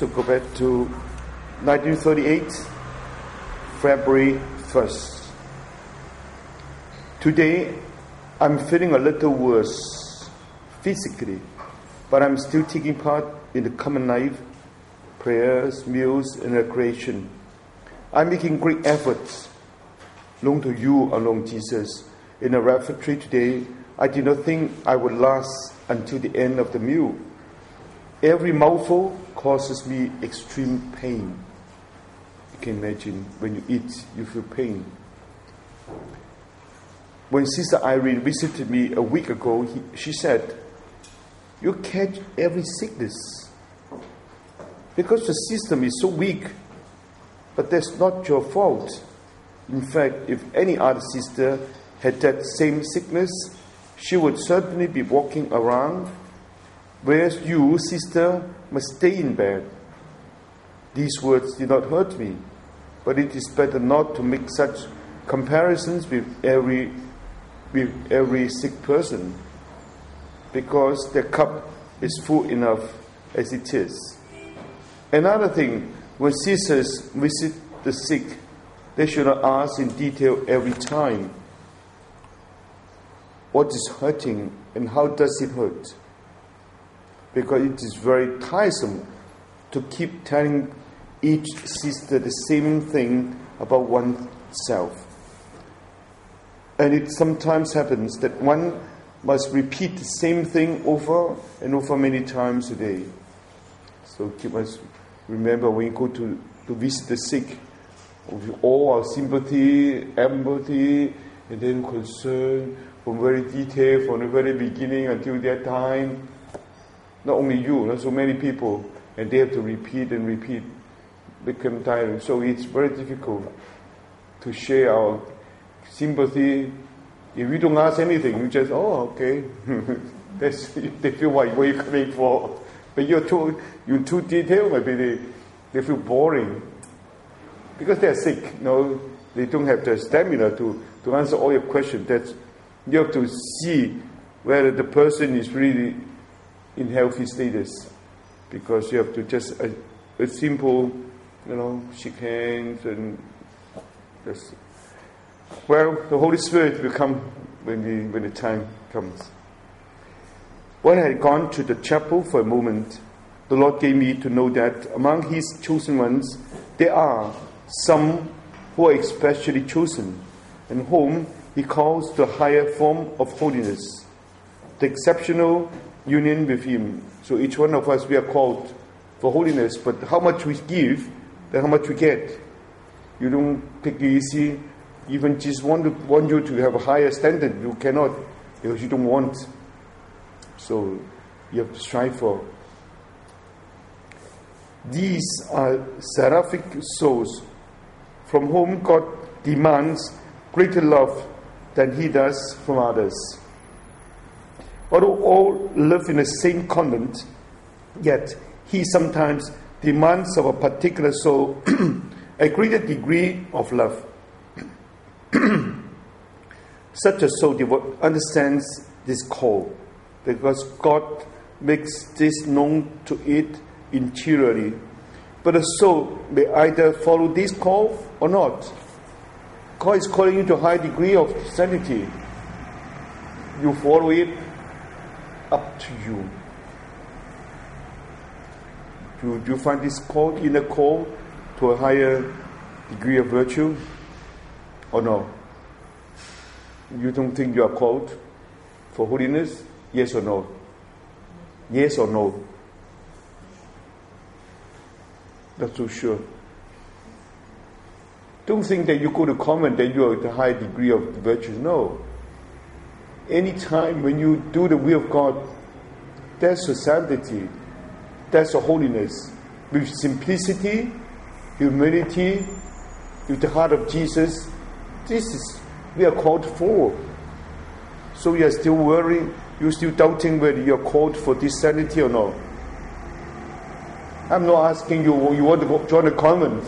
So go back to 1938, February 1st. Today, I'm feeling a little worse physically, but I'm still taking part in the common life, prayers, meals, and recreation. I'm making great efforts, known to you along Jesus. In the refectory today, I did not think I would last until the end of the meal. Every mouthful causes me extreme pain. You can imagine when you eat, you feel pain. When Sister Irene visited me a week ago, she said, "You catch every sickness because the system is so weak. But that's not your fault. In fact, if any other sister had that same sickness, she would certainly be walking around, whereas you, sister, must stay in bed." These words did not hurt me, but it is better not to make such comparisons with every sick person, because their cup is full enough as it is. Another thing, when sisters visit the sick, they should not ask in detail every time what is hurting and how does it hurt, because it is very tiresome to keep telling each sister the same thing about oneself. And it sometimes happens that one must repeat the same thing over and over many times a day. So keep us remember when you go to visit the sick, with all our sympathy, empathy, and then concern, from very detailed, from the very beginning until that time. Not only you, not so many people, and they have to repeat and repeat, become tired. So it's very difficult to share our sympathy. If you don't ask anything, you just, oh, okay. They feel like, what are you coming for? But you're too detailed, maybe they feel boring. Because they're sick, they don't have the stamina to answer all your questions. You have to see whether the person is really in healthy status. Because you have to just a simple, shake hands and just. Well, the Holy Spirit will come when the time comes. When I had gone to the chapel for a moment, the Lord gave me to know that among His chosen ones, there are some who are especially chosen, and whom He calls to a higher form of holiness, the exceptional union with Him. So each one of us, we are called for holiness, but how much we give, then how much we get. You don't take it easy. Even Jesus want you to have a higher standard. You cannot, because you don't want. So you have to strive for. These are seraphic souls from whom God demands greater love than He does from others. Although all live in the same convent, yet He sometimes demands of a particular soul a greater degree of love. Such a soul understands this call, because God makes this known to it interiorly. But the soul may either follow this call or not. God is calling you to a high degree of sanity. You follow it, up to you. Do you find this call, inner call, to a higher degree of virtue? Or no? You don't think you are called for holiness? Yes or no? Yes or no? Not so sure. Don't think that you go to convent that you are at a high degree of virtue. No. Any time when you do the will of God, that's a sanctity, that's a holiness. With simplicity, humility, with the heart of Jesus, we are called for. So you are still worrying, you're still doubting whether you are called for this sanity or not. I'm not asking you want to join a convent.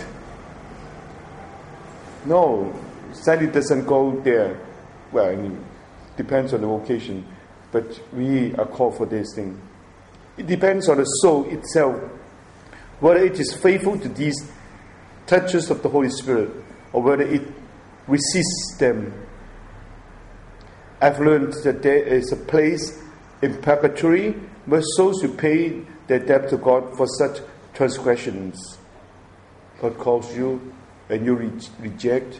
No, sanity doesn't go there. Well, I mean, depends on the vocation. But we are called for this thing. It depends on the soul itself. whether it is faithful to these touches of the Holy Spirit, or whether it resists them. I've learned that there is a place in purgatory where souls who pay their debt to God for such transgressions. God calls you and you reject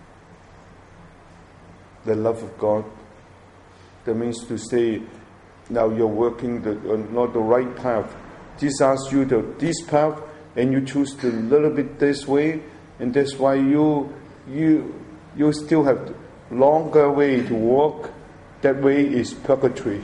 the love of God. That means to say, now you're working not the right path. Jesus asks you this path, and you choose to a little bit this way, and that's why you still have longer way to walk. That way is purgatory.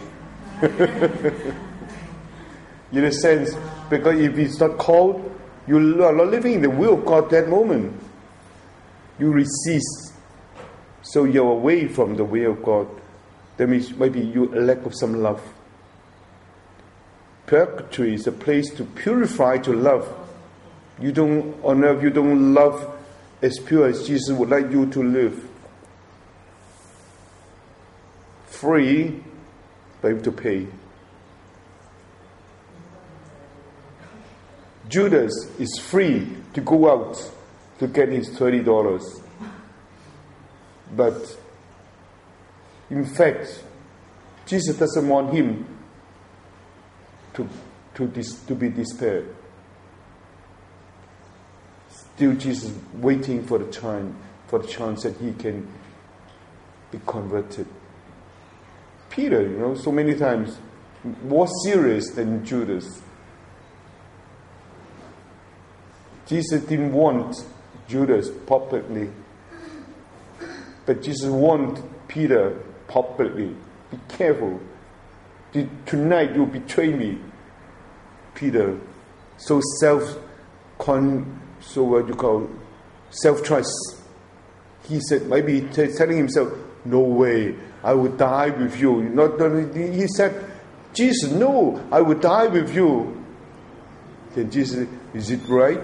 In a sense, because if it's not called, you are not living in the will of God that moment. You resist. So you're away from the will of God. That means maybe you lack of some love. Purgatory is a place to purify, to love. You don't love as pure as Jesus would like you to live. Free, but you have to pay. Judas is free to go out to get his $30. But in fact, Jesus doesn't want him to be despaired. Still, Jesus waiting for the chance that he can be converted. Peter, so many times more serious than Judas. Jesus didn't want Judas publicly, but Jesus wanted Peter publicly. Be careful. Tonight you'll betray me, Peter. So self-trust. He said, maybe telling himself, no way, I will die with you. He said, Jesus, no, I will die with you. Then Jesus said, is it right?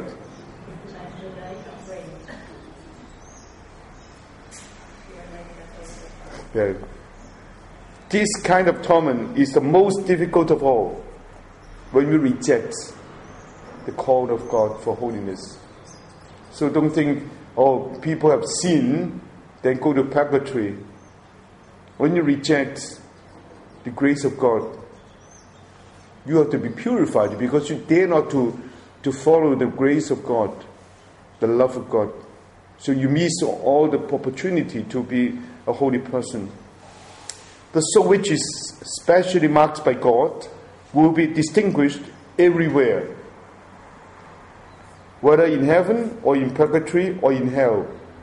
Yeah. This kind of torment is the most difficult of all, when we reject the call of God for holiness. So don't think, people have sinned, then go to purgatory. When you reject the grace of God, you have to be purified because you dare not to follow the grace of God, the love of God. So you miss all the opportunity to be a holy person. The soul which is specially marked by God will be distinguished everywhere, whether in heaven or in purgatory or in hell.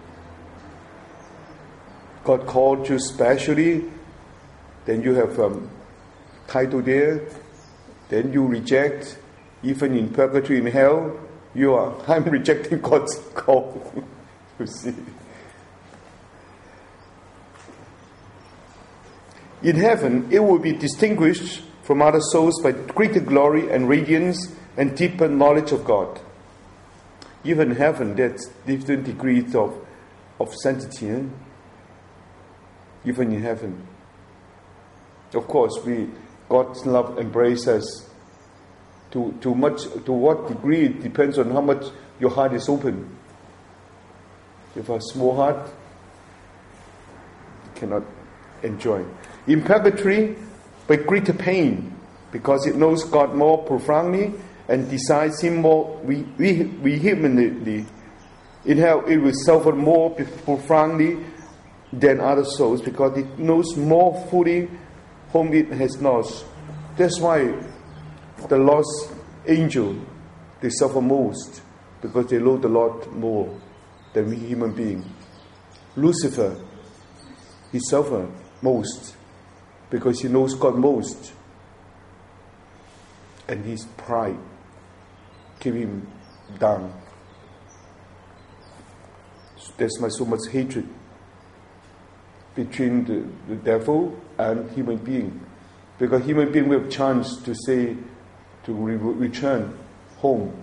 God called you specially, then you have title there, then you reject, even in purgatory, in hell, I'm rejecting God's call. You see. In heaven, it will be distinguished from other souls by greater glory and radiance and deeper knowledge of God. Even in heaven, there's different degrees of sanctity. Even in heaven. Of course, God's love embraces us. To what degree it depends on how much your heart is open. If a small heart, you cannot enjoy. In purgatory, by greater pain, because it knows God more profoundly and desires Him more vehemently. In hell, it will suffer more profoundly than other souls because it knows more fully whom it has lost. That's why the lost angel, they suffer most because they know the Lord more than we human beings. Lucifer, he suffered most because he knows God most, and his pride keep him down. There's so much hatred between the devil and human being, because human being will have chance to say to return home,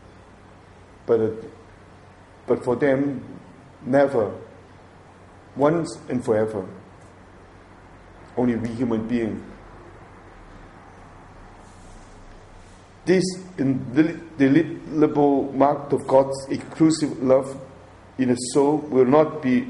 but for them never, once and forever. Only we human beings. This indelible mark of God's exclusive love in a soul will not be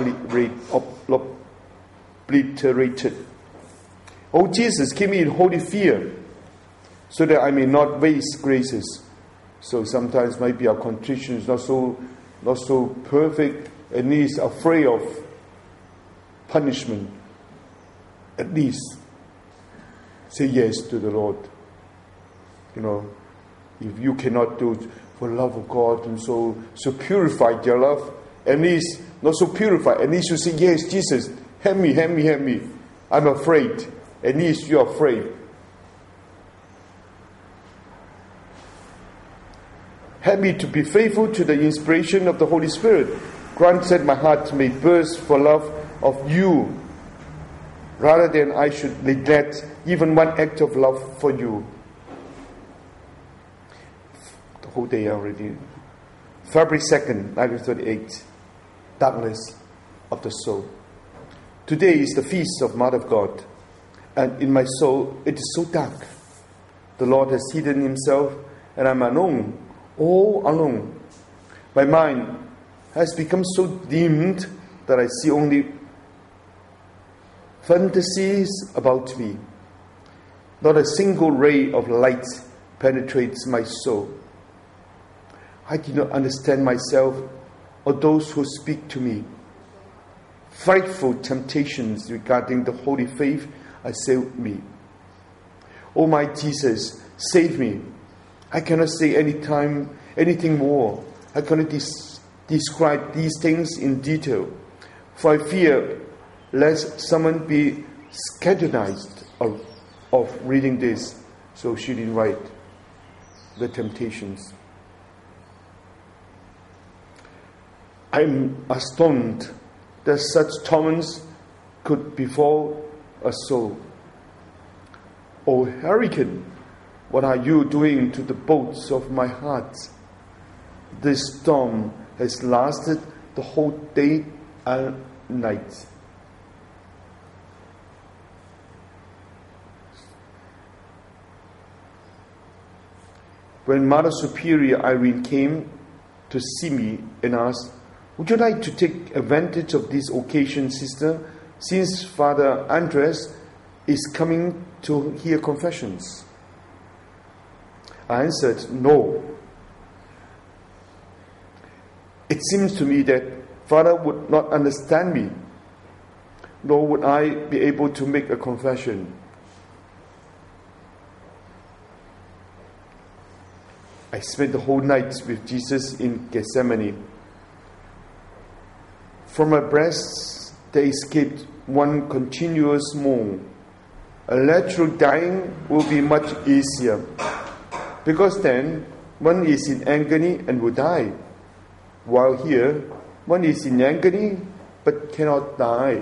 obliterated. Oh, Jesus, keep me in holy fear, so that I may not waste graces. So sometimes maybe our contrition is not so perfect, and is afraid of punishment. At least say yes to the Lord. If you cannot do it for the love of God and so purified your love, at least not so purified, at least you say, yes, Jesus, help me. I'm afraid. At least you're afraid. Help me to be faithful to the inspiration of the Holy Spirit. Grant that my heart may burst for love of you, rather than I should neglect even one act of love for you. The whole day already. February 2nd, 1938. Darkness of the soul. Today is the feast of Mother of God. And in my soul, it is so dark. The Lord has hidden himself, and I'm alone, all alone. My mind has become so dimmed that I see only fantasies about me. Not a single ray of light penetrates my soul. I do not understand myself or those who speak to me. Frightful temptations regarding the holy faith assail me. Oh my Jesus, save me. I cannot say anything more. I cannot describe these things in detail, for I fear lest someone be scandalized of reading this. So she didn't write the temptations. I'm astounded that such torments could befall a soul. O hurricane, what are you doing to the boats of my heart? This storm has lasted the whole day and night. When Mother Superior Irene came to see me and asked, "Would you like to take advantage of this occasion, sister, since Father Andres is coming to hear confessions?" I answered, "No." It seems to me that Father would not understand me, nor would I be able to make a confession. I spent the whole night with Jesus in Gethsemane. From my breast there escaped one continuous moan. A natural dying will be much easier, because then one is in agony and will die, while here one is in agony but cannot die.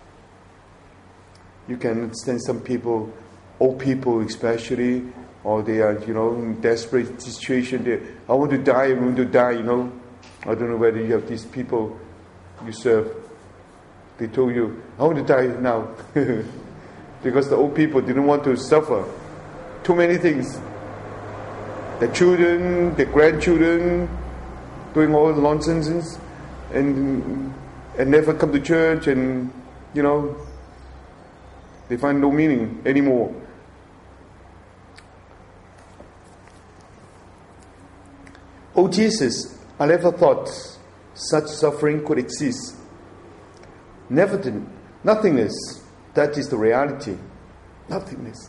You can understand some people, old people especially, or they are, in desperate situation. I want to die, I don't know whether you have these people you serve. They told you, I want to die now. Because the old people didn't want to suffer too many things. The children, the grandchildren, doing all the nonsense and never come to church, and they find no meaning anymore. Oh Jesus, I never thought such suffering could exist. Nothingness, that is the reality. Nothingness.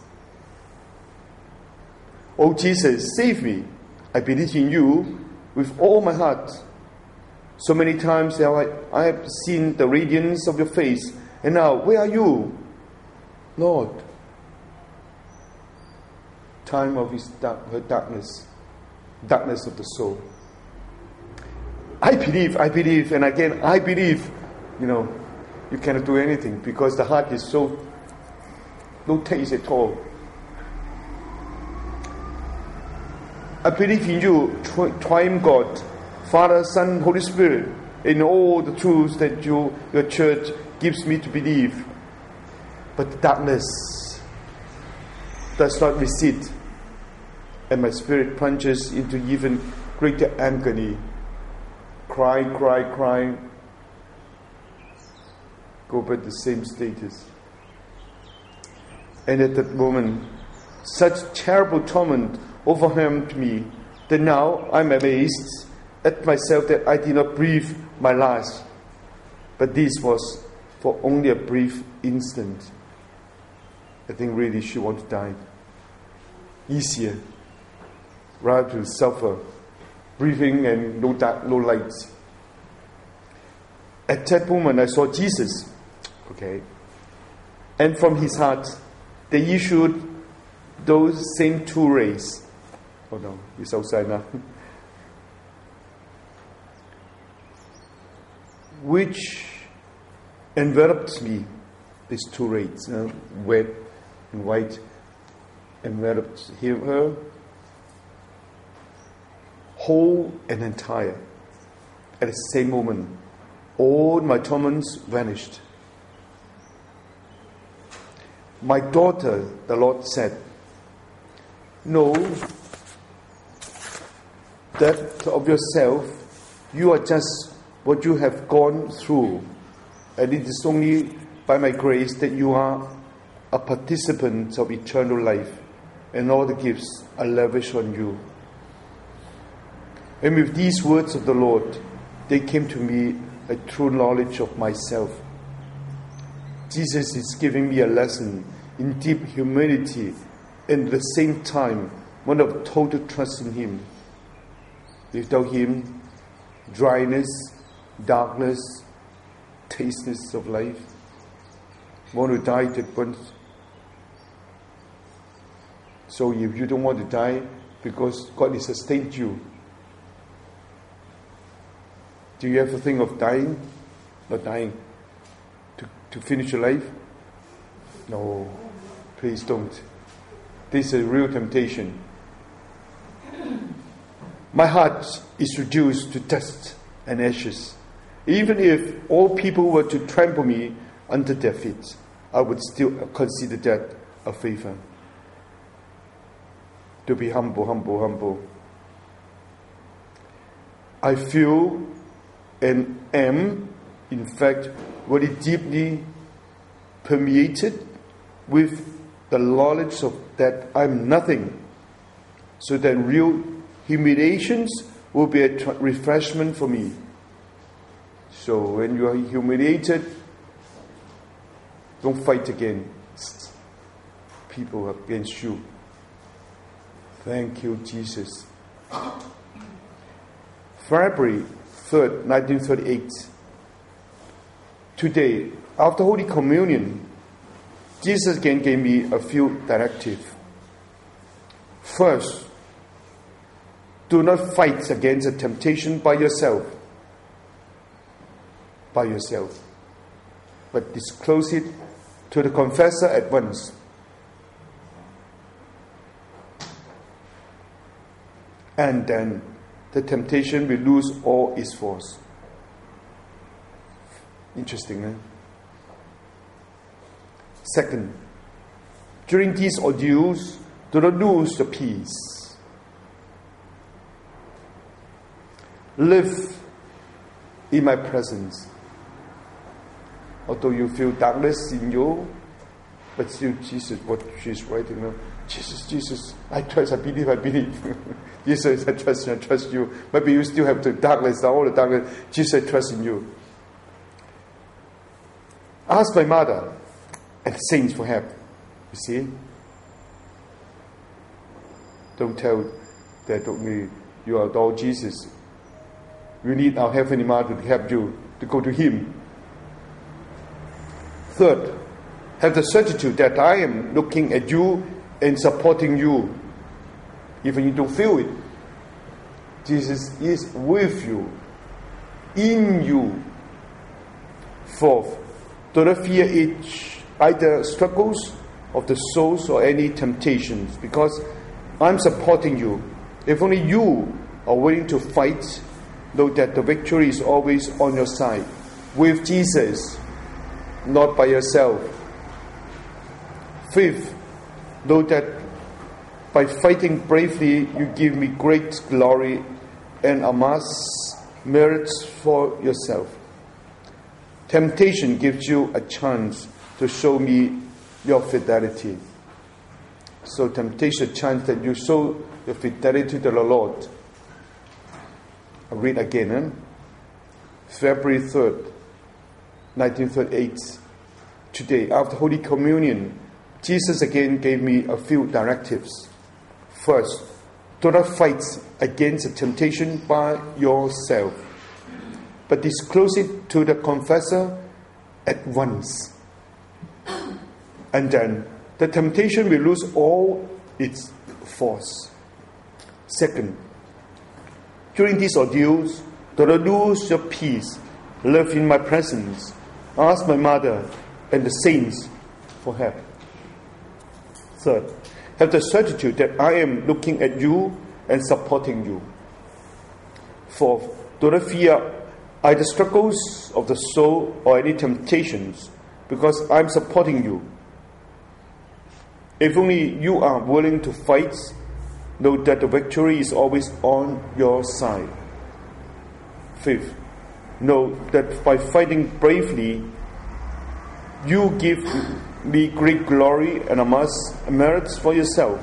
Oh Jesus, save me. I believe in you with all my heart. So many times I have seen the radiance of your face, and now, where are you? Lord, time of her darkness of the soul. I believe, and again, I believe. You cannot do anything because the heart is so no taste at all. I believe in you, triune God, Father, Son, Holy Spirit, in all the truths that your church gives me to believe. But the darkness does not recede. and my spirit plunges into even greater agony. Cry, go back to the same status. And at that moment, such terrible torment overwhelmed me that now I'm amazed at myself that I did not breathe my last. But this was for only a brief instant. I think really she wanted to die. Easier, rather to suffer, breathing and no lights. At that moment I saw Jesus, and from his heart they issued those same two rays. Oh no, it's outside now. Which enveloped me, these two rays, wet and white, enveloped her, whole and entire. At the same moment, all my torments vanished. My daughter, the Lord said, know that of yourself, you are just what you have gone through, and it is only by my grace that you are a participant of eternal life, and all the gifts are lavished on you. And with these words of the Lord, they came to me a true knowledge of myself. Jesus is giving me a lesson in deep humility, and at the same time one of total trust in Him. Without Him, dryness, darkness, tastelessness of life. Want to die at once. So if you don't want to die because God has sustained you, do you ever think of dying? Not dying. To finish your life? No, please don't. This is a real temptation. My heart is reduced to dust and ashes. Even if all people were to trample me under their feet, I would still consider that a favor. To be humble. I feel and am, in fact, very deeply permeated with the knowledge of that I'm nothing, so that real humiliations will be a refreshment for me. So when you are humiliated, don't fight against people against you. Thank you, Jesus. February 3rd, 1938. Today, after Holy Communion, Jesus again gave me a few directives. First, do not fight against a temptation by yourself, but disclose it to the confessor at once. And then the temptation will lose all its force. Interesting, eh? Second, during these ordeals, do not lose the peace. Live in my presence. Although you feel darkness in you, but still Jesus, what she's writing now, Jesus, I trust, I believe. Jesus, I trust you. Maybe you still have the darkness, all the darkness. Jesus, I trust in you. Ask my mother and saints for help. You see? Don't tell that only you adore Jesus. You need our Heavenly Mother to help you, to go to Him. Third, have the certitude that I am looking at you and supporting you. Even you don't feel it. Jesus is with you, in you. Fourth, do not fear either struggles of the souls or any temptations, because I'm supporting you. If only you are willing to fight, know that the victory is always on your side, with Jesus, not by yourself. Fifth, know that By fighting bravely, you give me great glory and amass merits for yourself. Temptation gives you a chance to show me your fidelity. So temptation, chance that you show your fidelity to the Lord. I'll read again. February 3rd, 1938. Today, after Holy Communion, Jesus again gave me a few directives. First, do not fight against the temptation by yourself, but disclose it to the confessor at once. And then the temptation will lose all its force. Second, during these ordeals, do not lose your peace. Live in my presence. Ask my mother and the saints for help. Third, have the certitude that I am looking at you and supporting you. Fourth, do not fear either struggles of the soul or any temptations, because I am supporting you. If only you are willing to fight, know that the victory is always on your side. Fifth, know that by fighting bravely, you give me great glory and amass merits for yourself.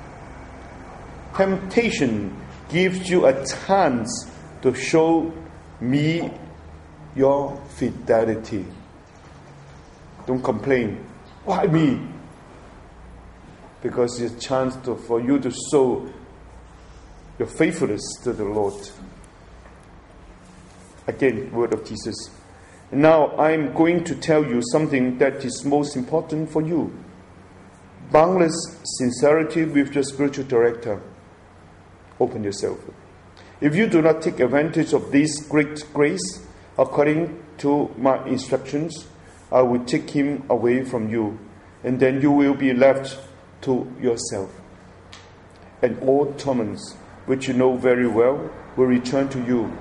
Temptation gives you a chance to show me your fidelity. Don't complain. Why me? Because it's a chance for you to show your faithfulness to the Lord. Again, word of Jesus. Now I'm going to tell you something that is most important for you. Boundless sincerity with your spiritual director. Open yourself. If you do not take advantage of this great grace, according to my instructions, I will take him away from you, and then you will be left to yourself. And all torments, which you know very well, will return to you.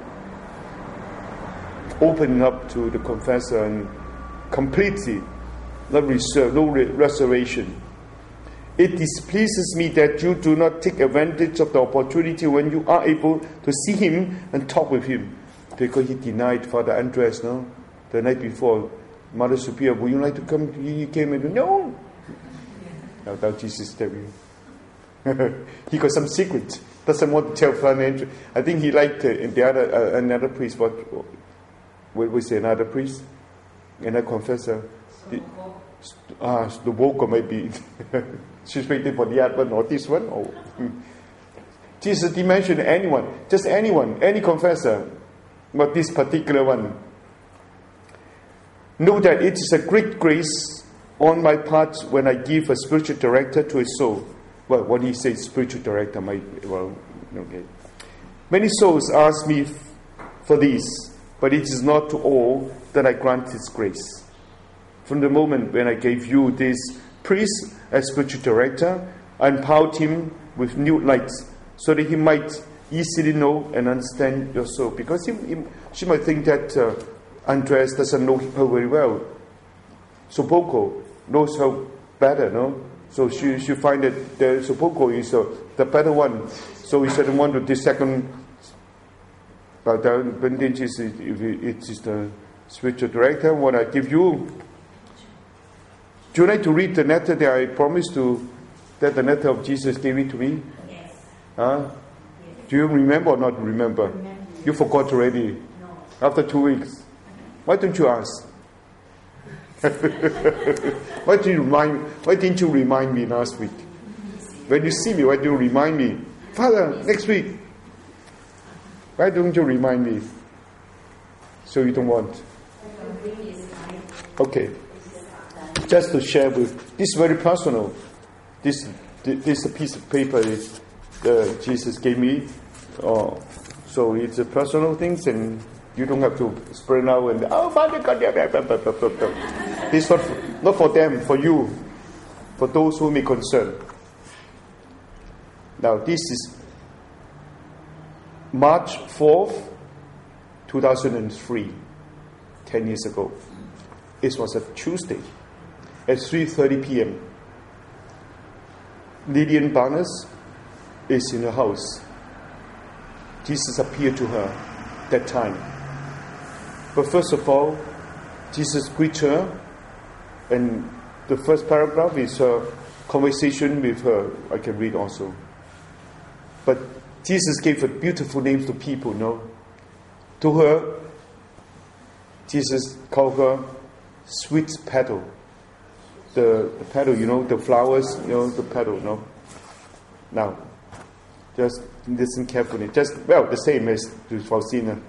Opening up to the confessor and completely, not reserve, no reservation. It displeases me that you do not take advantage of the opportunity when you are able to see him and talk with him. Because he denied Father Andres, no? The night before, Mother Superior, would you like to come? He came and no. Now Jesus tell you. He got some secret. Doesn't want to tell Father Andres. I think he liked the other another priest. What was another priest? Another confessor? The Vocal maybe. She's waiting for the other one or this one. Oh. Jesus didn't mention anyone. Just anyone. Any confessor. Not this particular one. Know that it is a great grace on my part when I give a spiritual director to a soul. Well, what he says, spiritual director, okay. Many souls ask me for this, but it is not to all that I grant His grace. From the moment when I gave you this priest as spiritual director, I empowered him with new light, so that he might easily know and understand your soul. Because she might think that Andres doesn't know her very well. Soboko knows her better, no? So she find that the Soboko is the better one. So he said, want to the second. But then it is the spiritual director. What I give you. Do you like to read the letter that I promised to? That the letter of Jesus gave it to me. Yes. Yes. Do you remember or not remember? You forgot already. No. After 2 weeks. Why don't you ask? Why didn't you remind me last week? When you see me, why do you remind me? Father, next week. Why don't you remind me? So you don't want. Okay. Just to share with, this is very personal. This piece of paper is Jesus gave me. So it's a personal things, and you don't have to spread out and Father God. This is not for them, for you, for those who may concern. Now this is March 4th, 2003, 10 years ago. It was a Tuesday at 3:30 p.m. Lillian Barnes is in her house. Jesus appeared to her that time. But first of all, Jesus greets her, and the first paragraph is a conversation with her. I can read also. But Jesus gave her beautiful names to people, no? To her, Jesus called her sweet petal. The petal, the flowers, the petal, no? Now, just listen carefully. The same as to Faustina.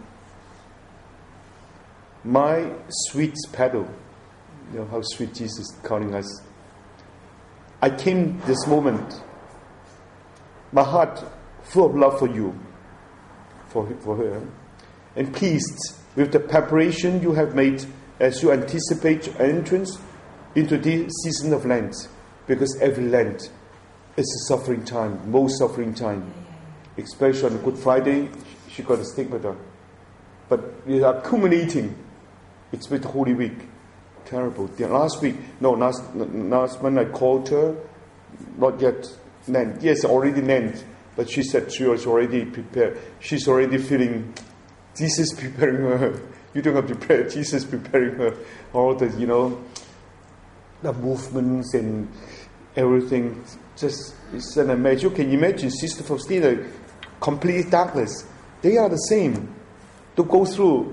My sweet petal. How sweet Jesus is calling us. I came this moment, my heart full of love for you, for her, and pleased with the preparation you have made as you anticipate your entrance into this season of Lent, because every Lent is a suffering time, most suffering time. Especially on Good Friday, she got a stick with her. But we are accumulating. It's with Holy Week. Terrible. Last month I called her, not yet Lent. Yes, already Lent. But she said she was already prepared. She's already feeling, Jesus preparing her. You don't have to prepare, Jesus preparing her. All the, the movements and everything. Just, it's an imagine. Can you imagine Sister Faustina, complete darkness? They are the same. To go through.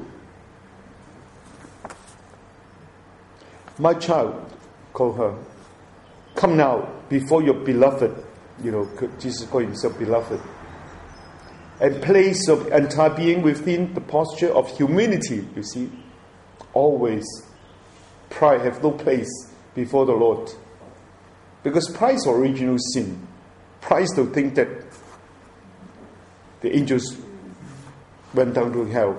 My child, called her, come now before your beloved. Jesus called himself beloved. And place your entire being within the posture of humility, you see. Always. Pride have no place before the Lord. Because pride is original sin. Pride is to think that the angels went down to hell.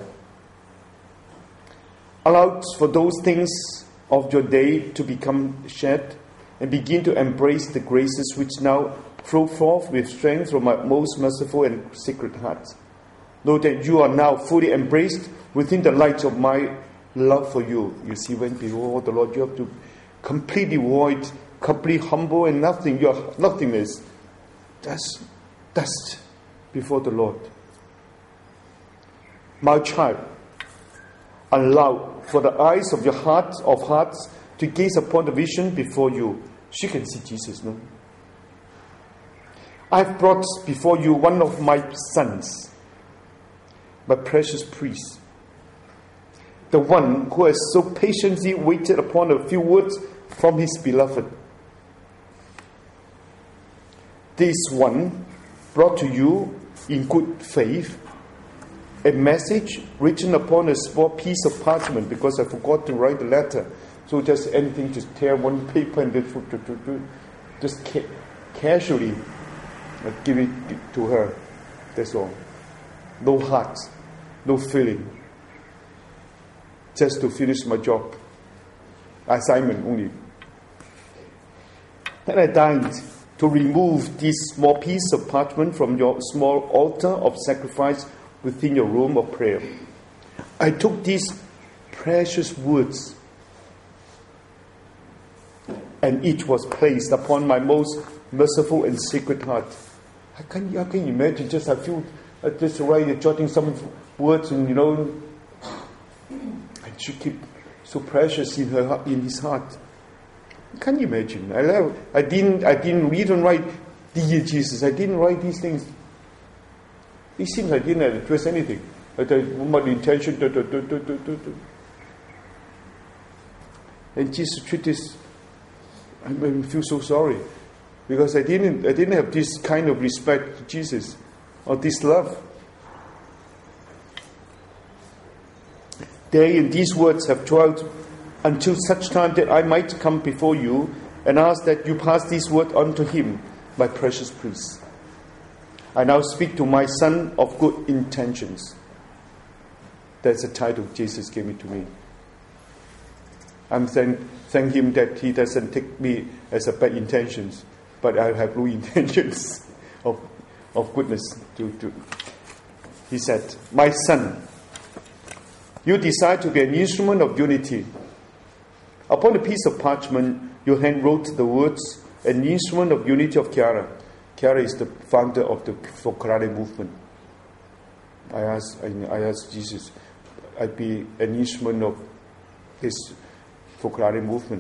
Allow for those things of your day to become shed and begin to embrace the graces which now flow forth with strength from my most merciful and sacred heart. Know that you are now fully embraced within the light of my love for you. You see, when before the Lord, you have to completely void, completely humble and nothing. You are nothingness. That's dust before the Lord. My child, allow for the eyes of your hearts to gaze upon the vision before you. She can see Jesus, no? I've brought before you one of my sons, my precious priest, the one who has so patiently waited upon a few words from his beloved. This one brought to you in good faith a message written upon a small piece of parchment, because I forgot to write the letter. So just anything, just tear one paper and just casually give it to her. That's all. No heart, no feeling. Just to finish my job. Assignment only. Then I died to remove this small piece of parchment from your small altar of sacrifice within your room of prayer. I took these precious words, and each was placed upon my most merciful and sacred heart. How can you imagine? Just jotting some words, and and she keep so precious in his heart. Can you imagine? I didn't read and write, dear Jesus. I didn't write these things. These things I didn't address anything. My intention. And Jesus treated this. I feel so sorry, because I didn't have this kind of respect to Jesus, or this love. They in these words have dwelt until such time that I might come before you and ask that you pass this word on to him, my precious priest. I now speak to my son of good intentions. That's the title Jesus gave it to me. I'm thank him that he doesn't take me as a bad intentions, but I have no intentions of goodness. He said, my son, you desire to be an instrument of unity. Upon a piece of parchment, your hand wrote the words, an instrument of unity of Kyara. Kiara is the founder of the Fokarare movement. I asked Jesus, I'd be an instrument of this Fokarare movement.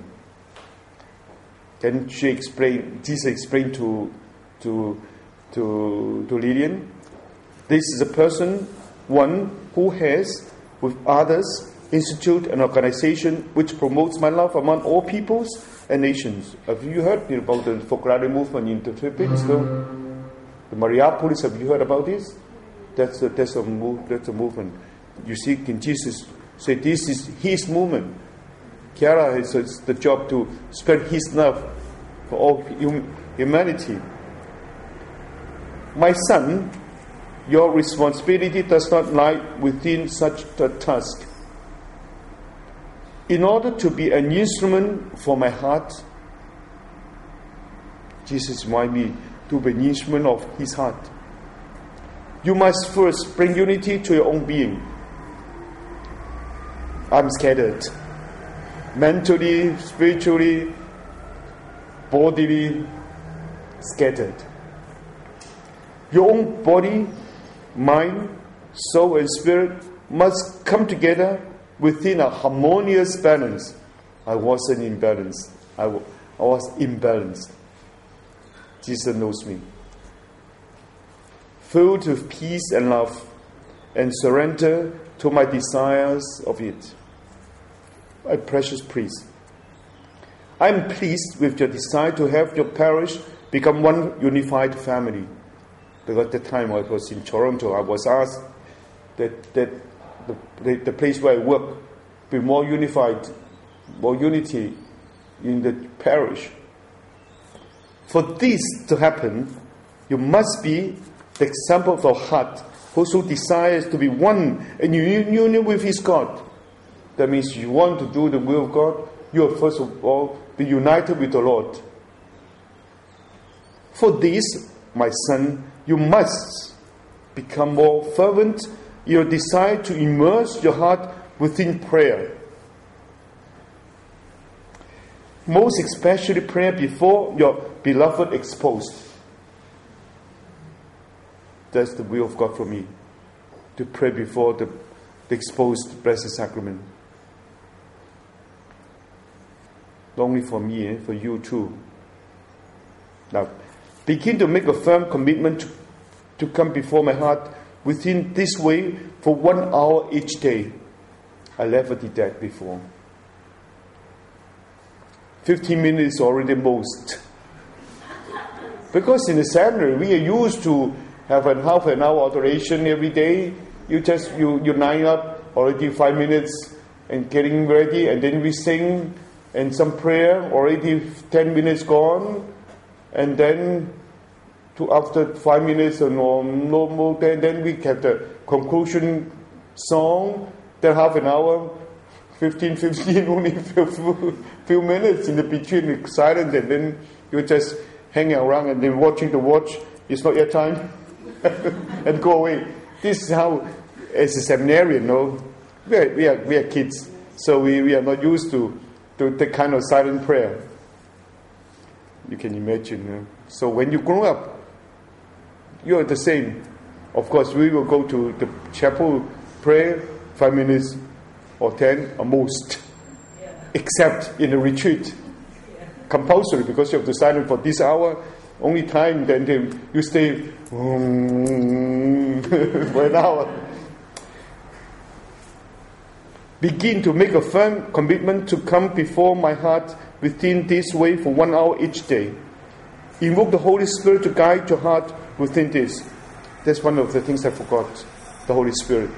Then Jesus explained to Lillian, this is a person, one who has, with others, institute an organization which promotes my love among all peoples and nations. Have you heard about the Fokarare movement in the Philippines? No? The Mariapolis, have you heard about this? That's a movement. You see, can Jesus say this is his movement? Kiara has the job to spread his love for all humanity. My son, your responsibility does not lie within such a task. In order to be an instrument for my heart, Jesus wanted me to be an instrument of his heart. You must first bring unity to your own being. I'm scattered. Mentally, spiritually, bodily, scattered. Your own body, mind, soul and spirit must come together within a harmonious balance. I wasn't in balance. I was imbalanced. Jesus knows me. Filled with peace and love and surrender to my desires of it. My precious priest, I am pleased with your desire to have your parish become one unified family. Because at the time I was in Toronto, I was asked that the place where I work be more unified, more unity in the parish. For this to happen, you must be the example of a heart who desires to be one and in union with his God. That means you want to do the will of God, you will first of all be united with the Lord. For this, my son, you must become more fervent in your desire to immerse your heart within prayer. Most especially prayer before your beloved exposed. That's the will of God for me. To pray before the exposed Blessed Sacrament. Not only for me, for you too. Now, begin to make a firm commitment to come before my heart within this way for 1 hour each day. I never did that before. 15 minutes already most. Because in the seminary, we are used to have a half an hour adoration every day. You line up already 5 minutes and getting ready, and then we sing and some prayer, already 10 minutes gone, and then after 5 minutes or no more, then we have the conclusion song, then half an hour, 15, only few minutes in the between silence, and then you just hanging around and then watching the watch. It's not your time. And go away. This is how, as a seminarian, we are kids, so we are not used to the kind of silent prayer. You can imagine. So when you grow up, you are the same. Of course, we will go to the chapel, pray 5 minutes or 10 or most, except in the retreat, compulsory, because you have to silent for this hour. Only time, then you stay for an hour. Begin to make a firm commitment to come before my heart within this way for 1 hour each day. Invoke the Holy Spirit to guide your heart within this. That's one of the things I forgot, the Holy Spirit.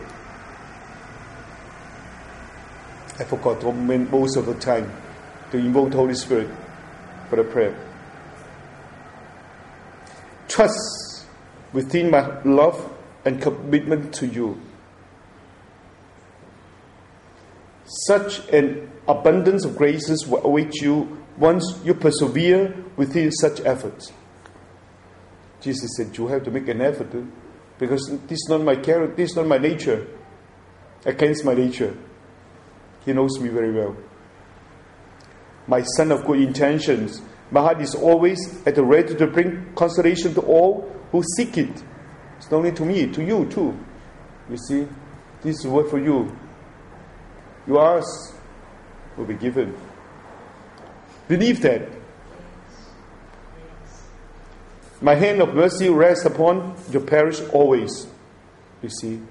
I forgot most of the time to invoke the Holy Spirit for the prayer. Trust within my love and commitment to you. Such an abundance of graces will await you once you persevere within such efforts. Jesus said, you have to make an effort, because this is not my character, this is not my nature. Against my nature. He knows me very well. My son of good intentions My heart is always at the ready to bring consolation to all who seek it. It's not only to me, to you too. You see, this is word for you. You ask, will be given. Believe that. My hand of mercy rests upon your parish always. You see,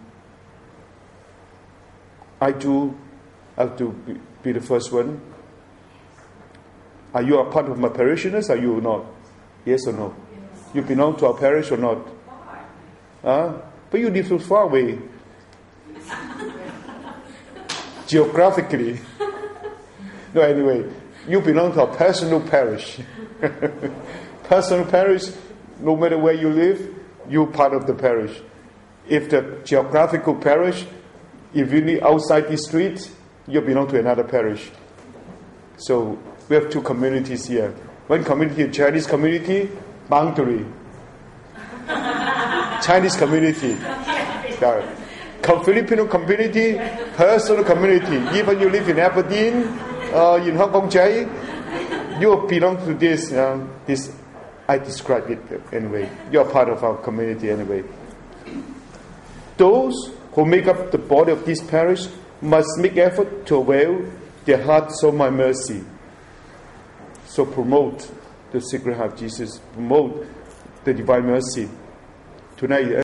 I do have to be the first one. Are you a part of my parishioners? Are you not? Yes or no? Yes. You belong to our parish or not? But you live so far away. Geographically. No, anyway, you belong to our personal parish. Personal parish, no matter where you live, you're part of the parish. If the geographical parish, if you live outside the street, you belong to another parish. So we have two communities here. One community, Chinese community, boundary. Chinese community. Filipino community, personal community. Even you live in Aberdeen, in Hong Kong, you belong to this. This I describe it anyway. You are part of our community anyway. Those who make up the body of this parish must make effort to avail their hearts of my mercy. So promote the Sacred Heart of Jesus. Promote the Divine Mercy. Tonight,